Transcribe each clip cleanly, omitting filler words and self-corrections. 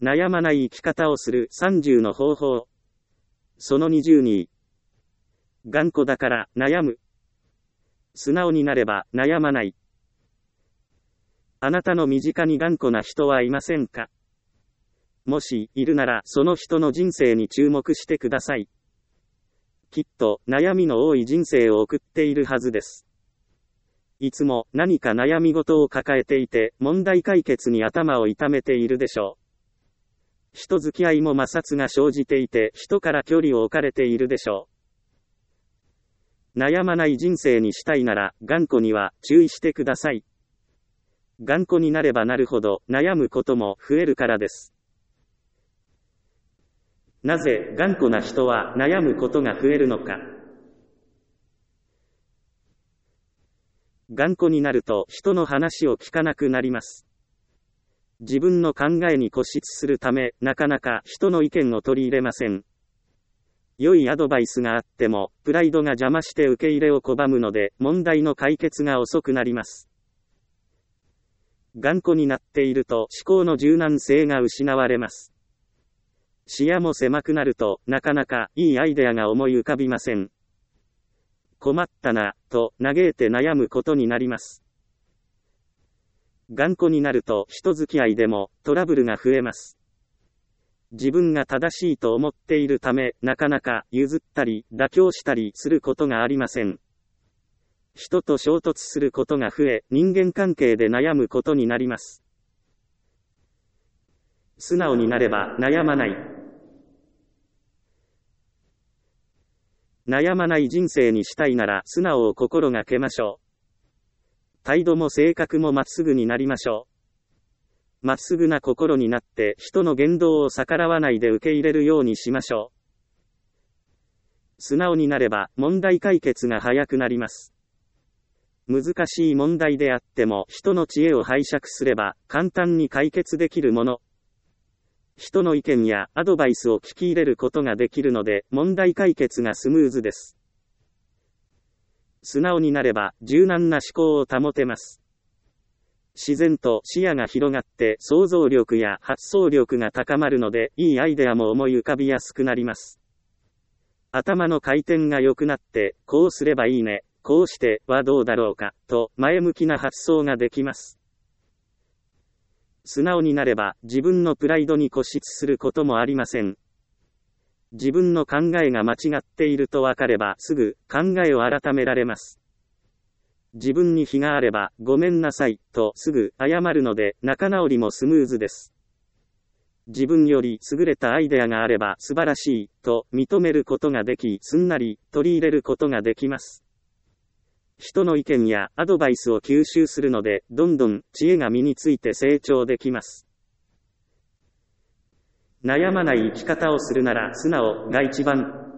悩まない生き方をする30の方法。その22。頑固だから悩む。素直になれば悩まない。あなたの身近に頑固な人はいませんか？もしいるならその人の人生に注目してください。きっと悩みの多い人生を送っているはずです。いつも何か悩み事を抱えていて問題解決に頭を痛めているでしょう。人付き合いも摩擦が生じていて人から距離を置かれているでしょう。悩まない人生にしたいなら頑固には注意してください。頑固になればなるほど悩むことも増えるからです。なぜ頑固な人は悩むことが増えるのか。頑固になると人の話を聞かなくなります。自分の考えに固執するため、なかなか人の意見を取り入れません。良いアドバイスがあっても、プライドが邪魔して受け入れを拒むので、問題の解決が遅くなります。頑固になっていると思考の柔軟性が失われます。視野も狭くなると、なかなかいいアイデアが思い浮かびません。困ったな、と嘆いて悩むことになります。頑固になると人付き合いでもトラブルが増えます。自分が正しいと思っているため、なかなか譲ったり妥協したりすることがありません。人と衝突することが増え、人間関係で悩むことになります。素直になれば悩まない。悩まない人生にしたいなら素直を心がけましょう。態度も性格もまっすぐになりましょう。まっすぐな心になって人の言動を逆らわないで受け入れるようにしましょう。素直になれば問題解決が早くなります。難しい問題であっても人の知恵を拝借すれば簡単に解決できるもの。人の意見やアドバイスを聞き入れることができるので問題解決がスムーズです。素直になれば柔軟な思考を保てます。自然と視野が広がって想像力や発想力が高まるのでいいアイデアも思い浮かびやすくなります。頭の回転が良くなってこうすればいいね、こうしてはどうだろうかと前向きな発想ができます。素直になれば自分のプライドに固執することもありません。自分の考えが間違っていると分かればすぐ考えを改められます。自分に非があればごめんなさいとすぐ謝るので仲直りもスムーズです。自分より優れたアイデアがあれば素晴らしいと認めることができ、すんなり取り入れることができます。人の意見やアドバイスを吸収するのでどんどん知恵が身について成長できます。悩まない生き方をするなら素直が一番。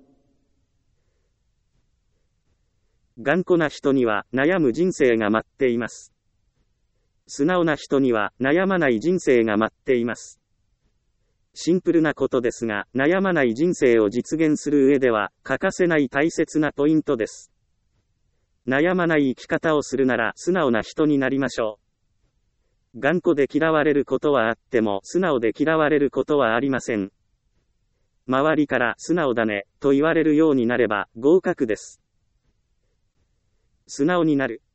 頑固な人には悩む人生が待っています。素直な人には悩まない人生が待っています。シンプルなことですが、悩まない人生を実現する上では欠かせない大切なポイントです。悩まない生き方をするなら素直な人になりましょう。頑固で嫌われることはあっても素直で嫌われることはありません。周りから素直だねと言われるようになれば合格です。素直になる。